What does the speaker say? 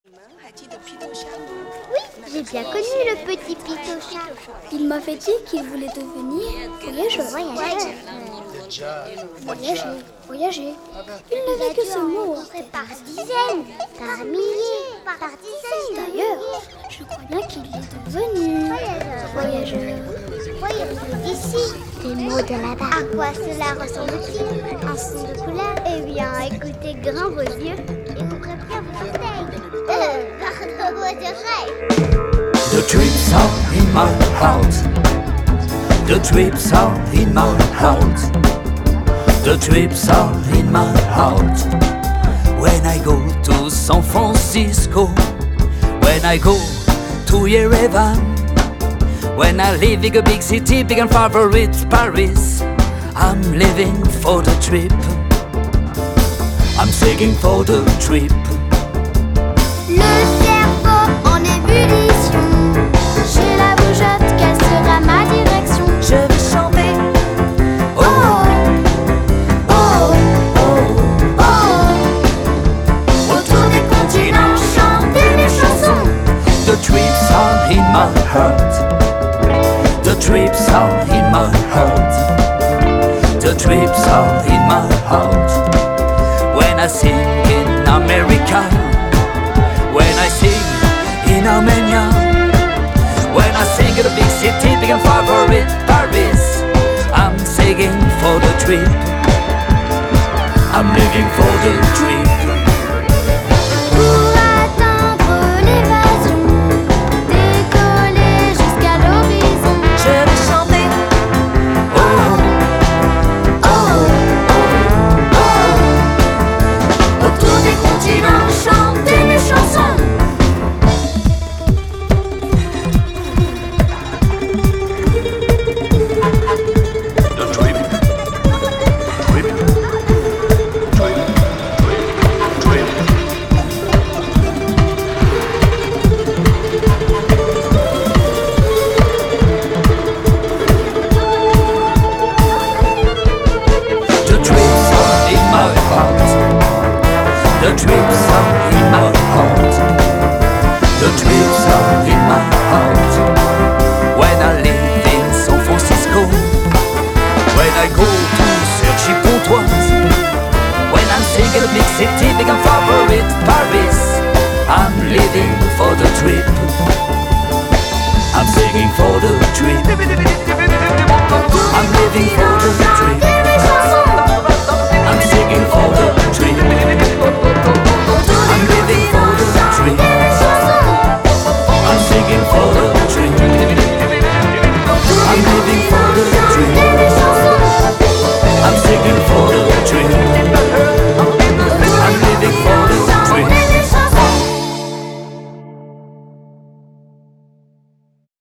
Oui, j'ai bien connu le petit Pitocha. Il m'avait dit qu'il voulait devenir voyageur. Voyager. Il n'avait que ce mot. Par dizaines, par milliers, par dizaines. D'ailleurs, je crois bien qu'il est devenu voyageur. Voyageur d'ici. Des mots de là-bas. À quoi cela ressemble-t-il? Un son de couleur? Eh bien, écoutez grand vos yeux et ouvrez bien vos oreilles. Pardon, vos oreilles. The trips are in my heart. The trips are in my heart. The trips are in my heart. When I go to San Francisco, when I go to Yerevan, when I live in a big city, big and favorite Paris, I'm living for the trip. I'm singing for the trip. Le cerveau en ébullition. J'ai la bougeotte, quelle sera ma direction? Je vais chanter. Oh, oh, oh, oh. Autour des continents, chanter mes chansons. The trips are in my heart. The trips are in my heart. The trips are in my heart. When I sing in America, when I sing in Armenia, when I sing in a big city, big and favorite Paris, I'm singing for the trip. I'm living for the trip. Pour atteindre l'évasion, décoller jusqu'à l'horizon. Je vais chanter. Oh, Oh, oh, oh. Autour des continents, chanter mes chansons. the trip. Trip. Trip. Trip. The trips are in my heart. The trips are in my heart. The trips are in my heart. When I live in San Francisco, when I go to Cergy-Pontoise, when I'm singing a big city, big and favorite Paris, I'm living for the trip. I'm singing for the trip. I'm living for the trip.